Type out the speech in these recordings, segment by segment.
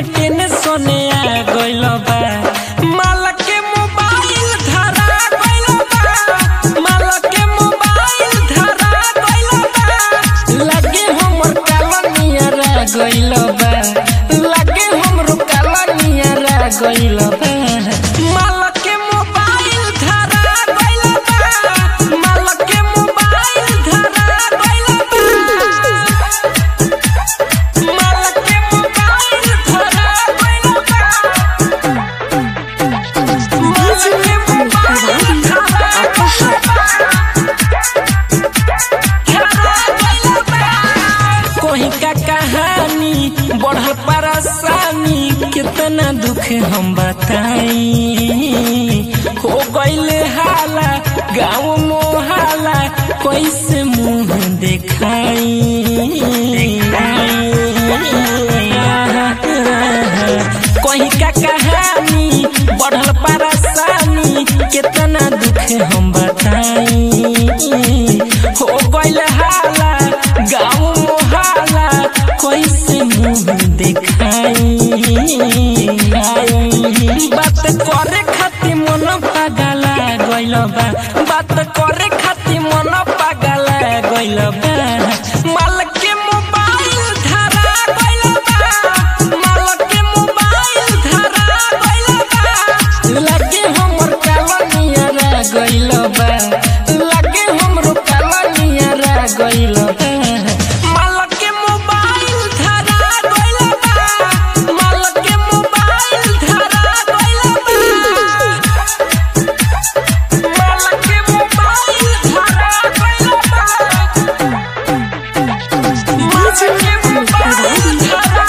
tension आ गइल बा माल के मोबाइल धरा गइल बा माल के मोबाइल धरा गइल बा लगे हमर कालनिया रा गइल बा लगे हमरो कालनिया रा गइल बा माल के मोबाइल धरा गइल बा माल के मोबाइल धरा गइल बा माल के मोबाइल धरा गइल बा माल के मोबाइल धरा गइल बा कोई का कहानी बढ़ल परेशानी कितना दुख हम बताई हो गइले हाला गाँव मोहाला कैसे मुँह देखाई कोई का कहानी बढ़ल परेशानी कितना दुख हम बताई हो गइले हाला गाँव मोहाला कैसे मुँह देखाई बात करे खातिर मन पागला गइल बा बात करे खातिर मन पागला गइल बा माल के मोबाइल धरा गइल बा माल के मोबाइल धरा गइल बा लगे हमर कालनिया रा गइल बा लगे हमरो कालनिया रा गइल बा माल के मोबाइल धरा गइल बा माल के मोबाइल धरा गइल बा माल के मोबाइल धरा गइल बा माल के मोबाइल धरा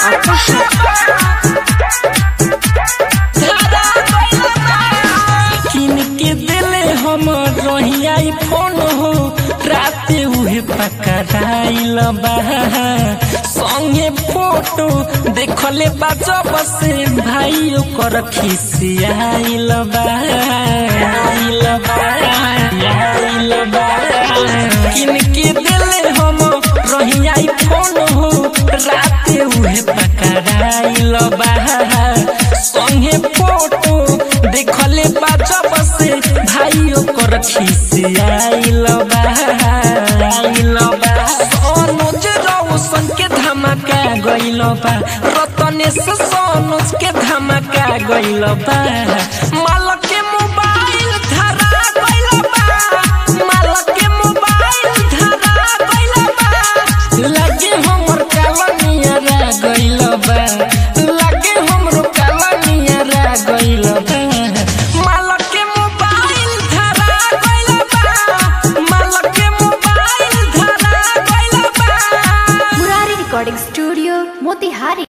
गइल बा किन के देले हम रोहिया फोन हो राते उहे पकड़ाइल बा संगे फोटो देखले बा जब से भाई ओकर खिसियाइल बा आइल बा किन के देले हम रोहिया फोन हो राते उहे पकड़ाइल बा संगे फोटो देखले बा जब से भाई ओकर खिसियाइल बा अनुज रौशन के धमाका गइल बा रतनेश सोनुज के धमाका गइल बा